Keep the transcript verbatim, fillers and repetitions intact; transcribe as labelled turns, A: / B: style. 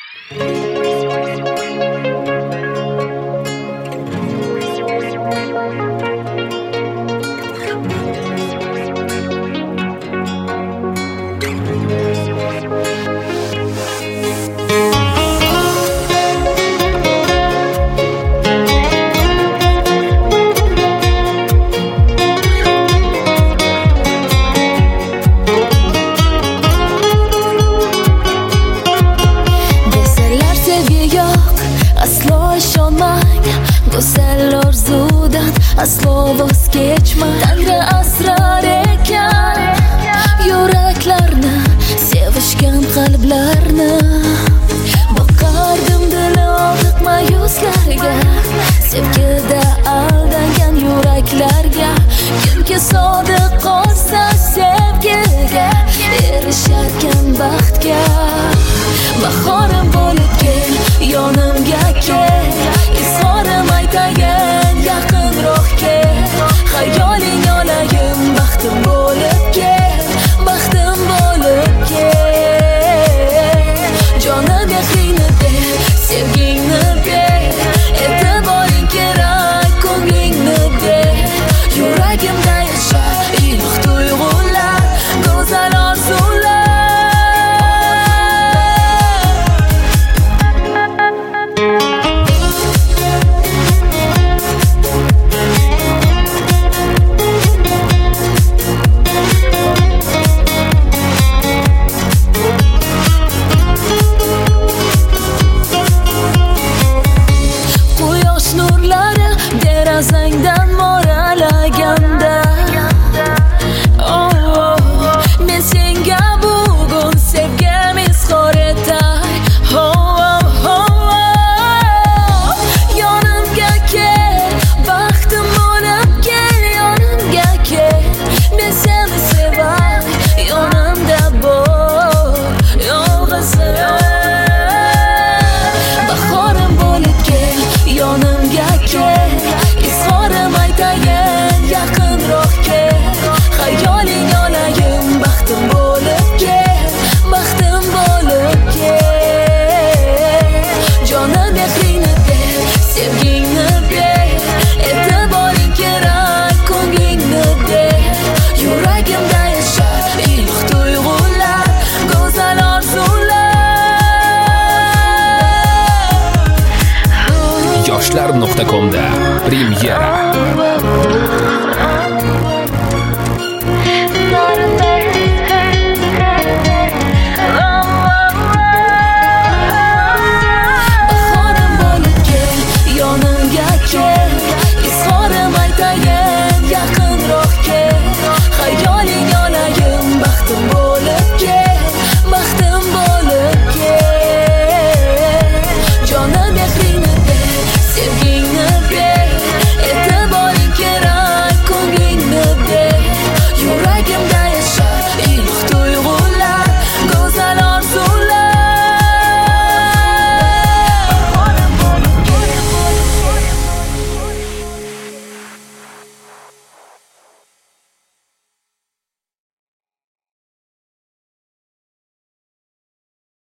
A: Go'zal orzudan aslo voz kechma. Tangri asrar ekan yuraklarni, sevishgan qalblarni. Boqardim dili og'riq mayuslarga, sevgida aldangan yuraklarga. Kimki sodiq qolsa sevgiga, erisharkan baxtga. Bahorim bo'lib kel, yonimga kel, izhorim aytayin yaqinroq kel. Xayoling olayim, baxtim bo'lib kel, baxtim bo'lib kel. Jonim mehringni ber, sevgingni ber, e'tiboring kerak, ko'nglingni ber. Yuragimda yasha iliq tuyg'ular, go'zal orzular. Derazangdan moralaganda, oh, oh, men senga bugun sevgim izhor etay. Oh, oh, oh, oh. Yonimga kel, baxtim bo'lib kel, yonimga kel. Men seni sevay, yonimda bo'l, yolg'izim. Bahorim bo'lib kel, yonimga kel, izhorim aytayin yaqinroq kel. Xayoling olayim, baxtim bo'lib kel, baxtim bo'lib kel. Jonim mehringni ber, sevgingni ber, e'tiboring kerak, ko'nglingni ber. Yuragimda yashar iliq tuyg'ular, go'zal orzular.
B: yoshlar nuqta com da premyera.